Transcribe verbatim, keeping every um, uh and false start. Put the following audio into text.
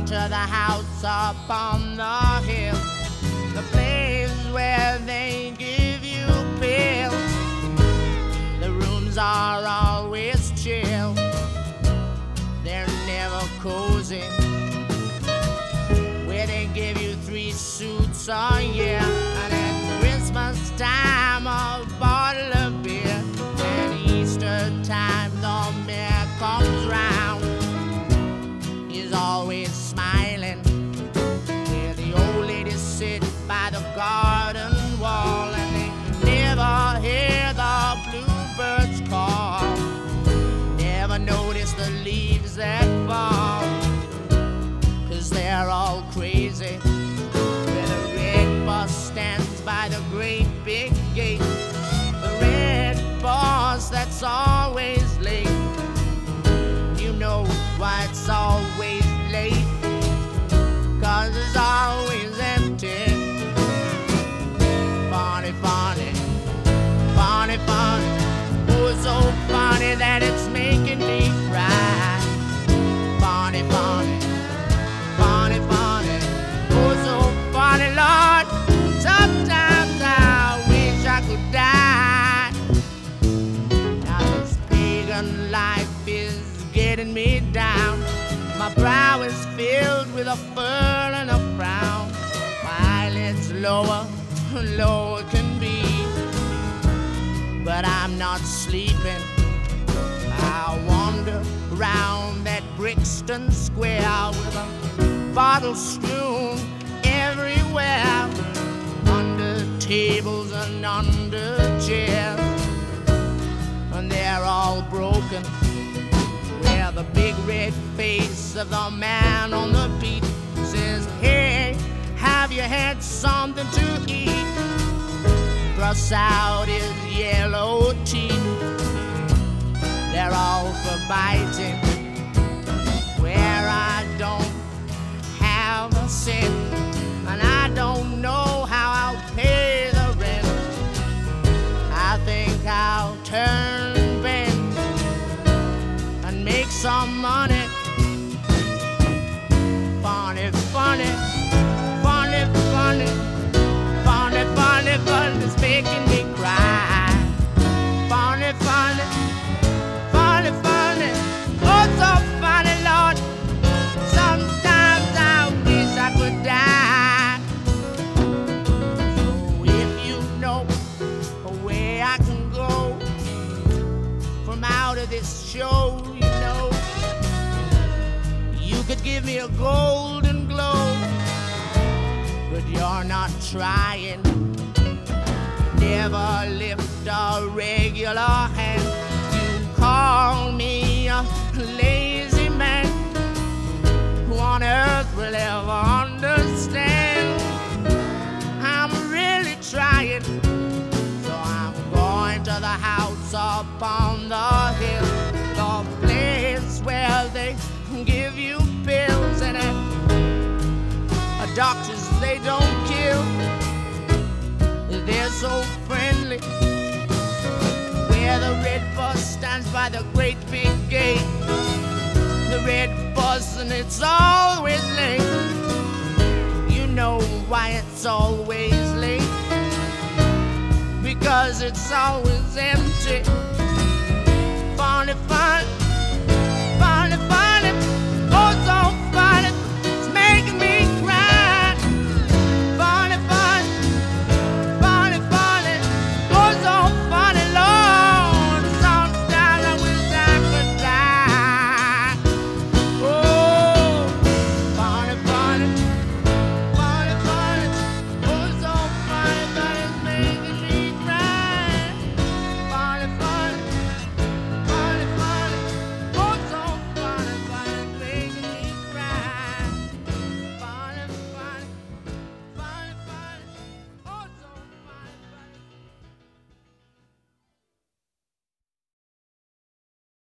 going to the house up on the hill, the place where they give you pills. The rooms are always chill, they're never cozy, where they give you three suits a year, and at Christmas time a bottle of beer. At Easter time the mayor comes round, he's always smiling, where the old ladies sit by the garden wall, and they never hear the bluebirds call, never notice the leaves that fall, 'cause they're all crazy, where the red bus stands by the great big gate, the red bus that's always late. You know why it's always late, 'cause it's always empty. Funny, funny, funny, funny, oh, it's so funny that it's making me cry. Funny, funny, funny, funny, oh, it's so funny, Lord, sometimes I wish I could die. Now this pagan life is getting me down, my brow is filled with a furl and a frown, my eyelids lower, low it can be, but I'm not sleeping. I wander round that Brixton Square with a bottle strewn everywhere, under tables and under chairs, and they're all broken, where the big red face of the man on the beat says, hey, have you had something to eat? Thrusts out his yellow teeth, they're all for biting, where I don't have a cent, and I don't know how I'll pay the rent. I think I'll turn bend and make some money. Funny, funny, funny, funny, funny, funny, funny, it's making me cry. Funny, funny, funny, funny, oh, so funny, Lord, sometimes I wish I could die. So if you know a way I can go from out of this show, you know, you could give me a golden globe, but you're not trying. Never lift a regular hand. You call me a lazy man. Who on earth will ever understand? I'm really trying, so I'm going to the house up on the hill, the place where they give you pills, and at doctors they don't kill, they're so friendly, where the red bus stands by the great big gate, the red bus and it's always late. You know why it's always late, because it's always empty. Funny, funny,